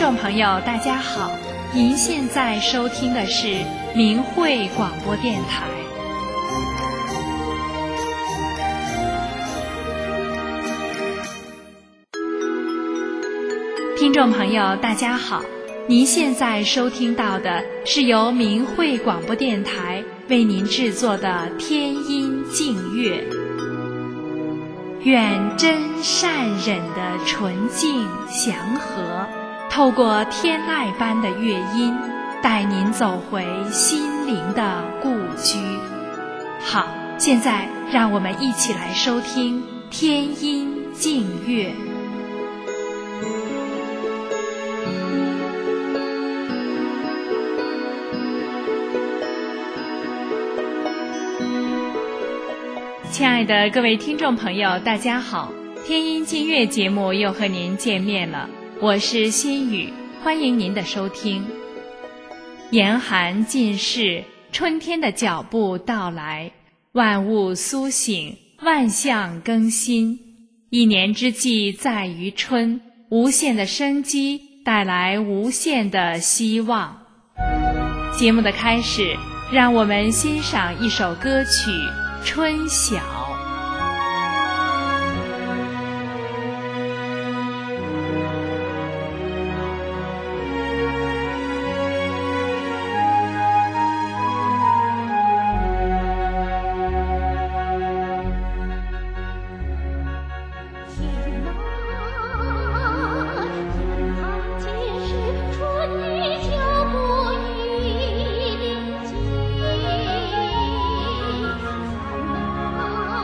众朋友大家好，您现在收听的是明慧广播电台。听众朋友大家好，您现在收听到的是由明慧广播电台为您制作的天音净乐。愿真善忍的纯净祥和，透过天籁般的乐音，带您走回心灵的故居。好，现在让我们一起来收听天音净乐。亲爱的各位听众朋友大家好，天音净乐节目又和您见面了，我是心雨，欢迎您的收听。严寒尽逝，春天的脚步到来，万物苏醒，万象更新。一年之计在于春，无限的生机带来无限的希望。节目的开始，让我们欣赏一首歌曲《春晓》。 啊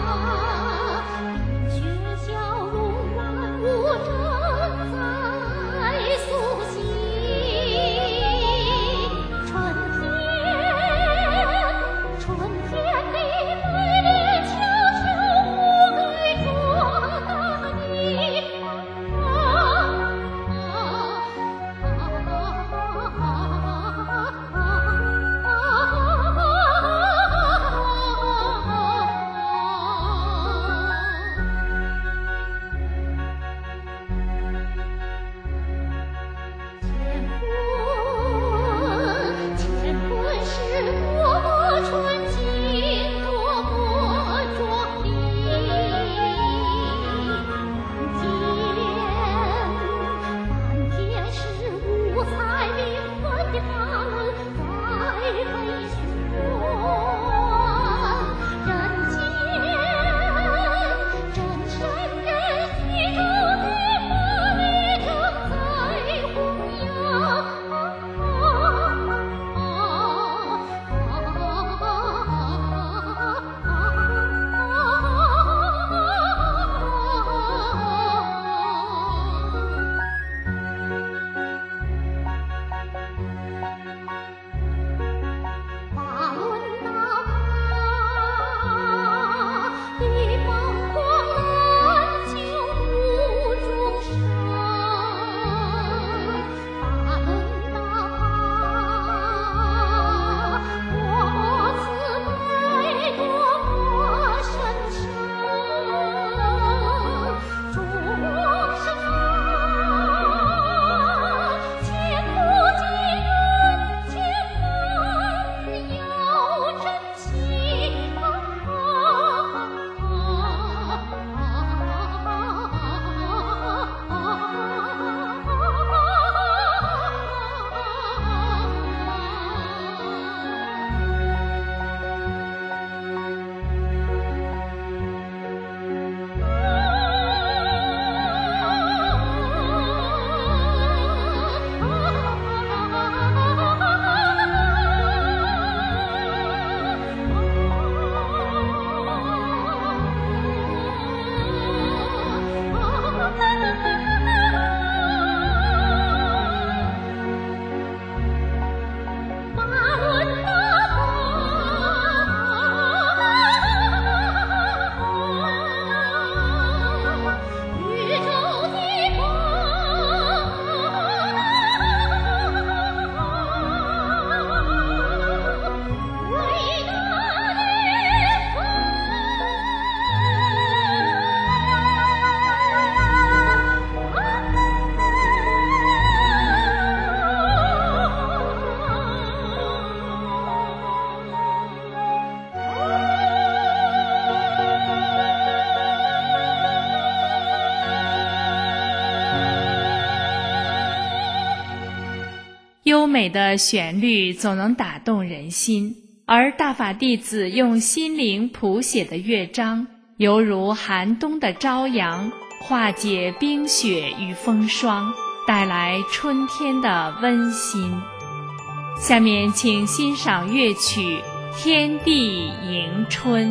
优美的旋律总能打动人心，而大法弟子用心灵谱写的乐章，犹如寒冬的朝阳，化解冰雪与风霜，带来春天的温馨。下面请欣赏乐曲《天地迎春》。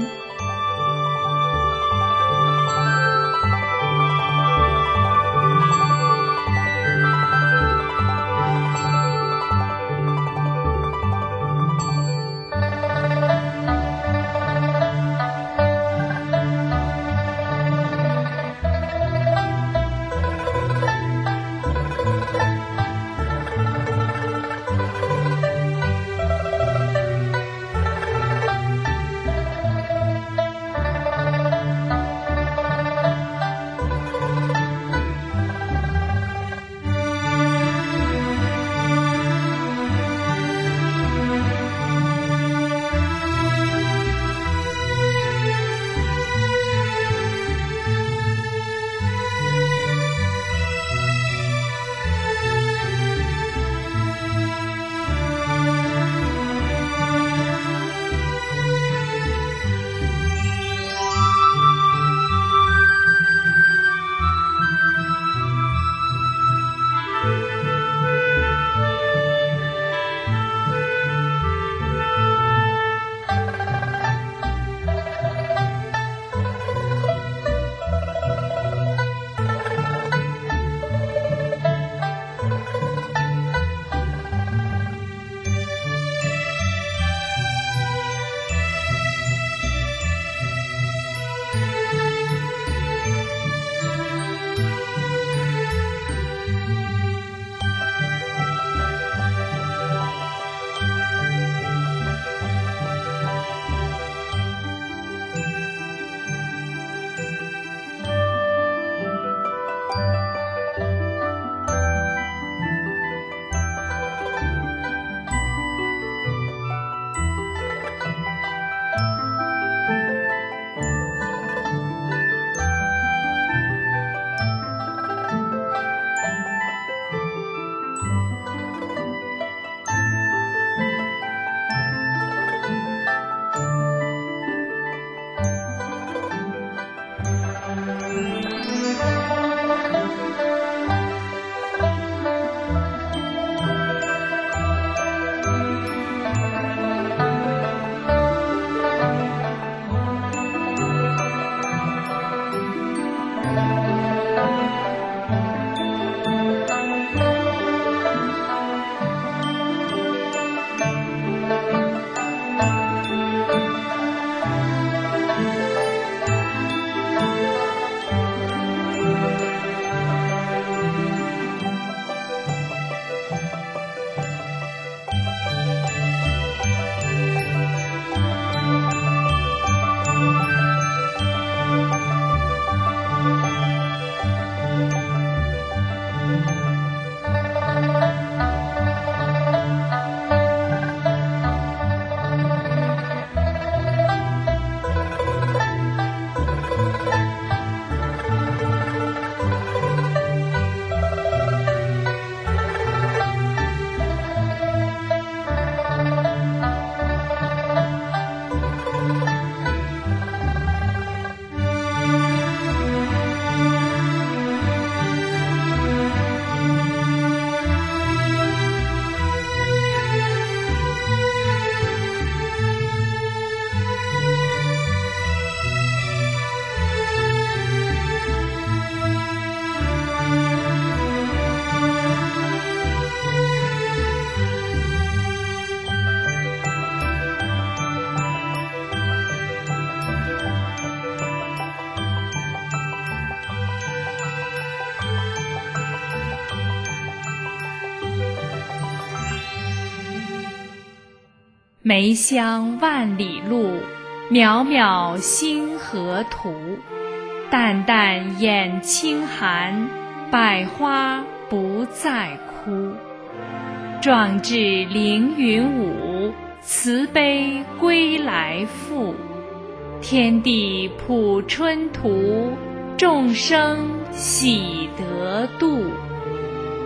梅香万里路，渺渺星河图。淡淡掩清寒，百花不再枯。壮志凌云舞，慈悲归来复。天地谱春图，众生喜得度。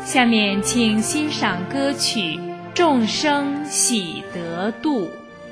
下面请欣赏歌曲《众生喜得度》。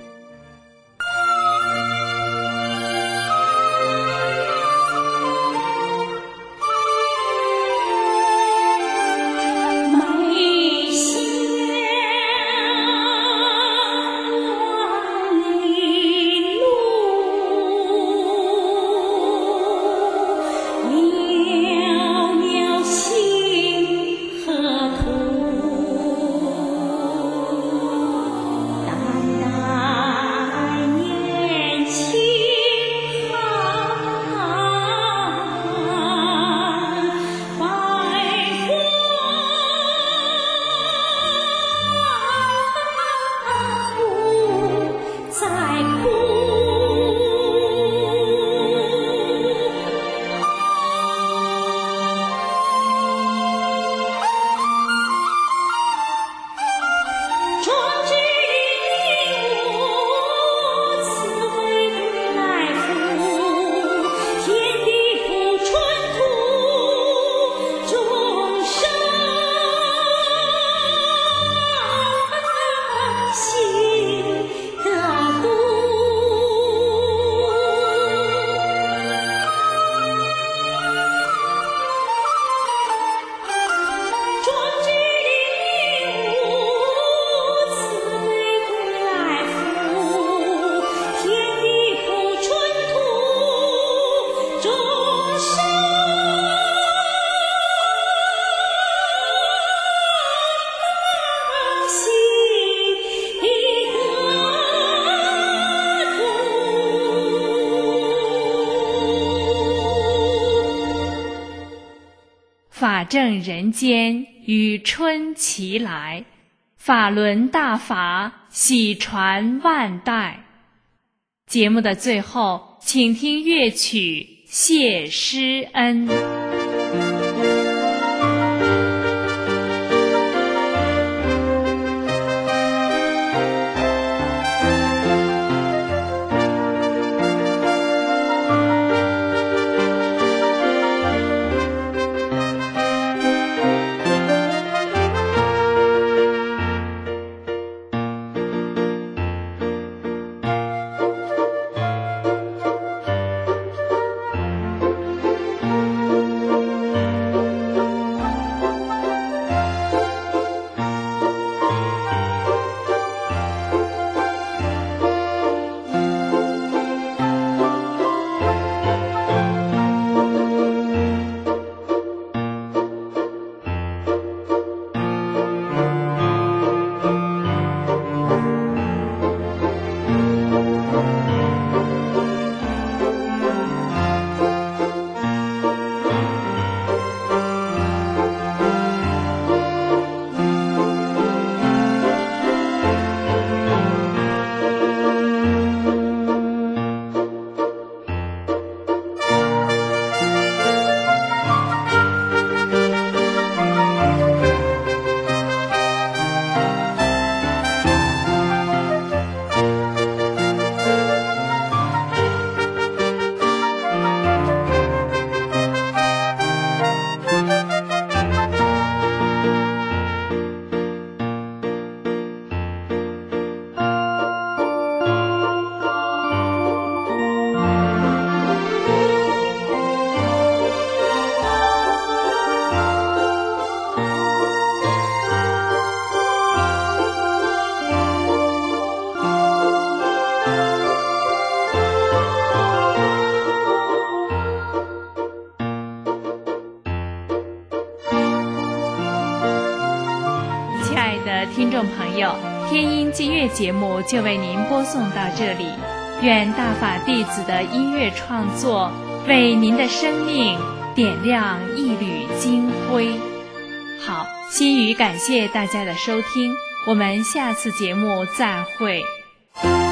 法正人间，与春齐来，法轮大法，喜传万代。节目的最后，请听乐曲《谢师恩》。听众朋友，天音净乐节目就为您播送到这里，愿大法弟子的音乐创作为您的生命点亮一缕金辉。好，心语感谢大家的收听，我们下次节目再会。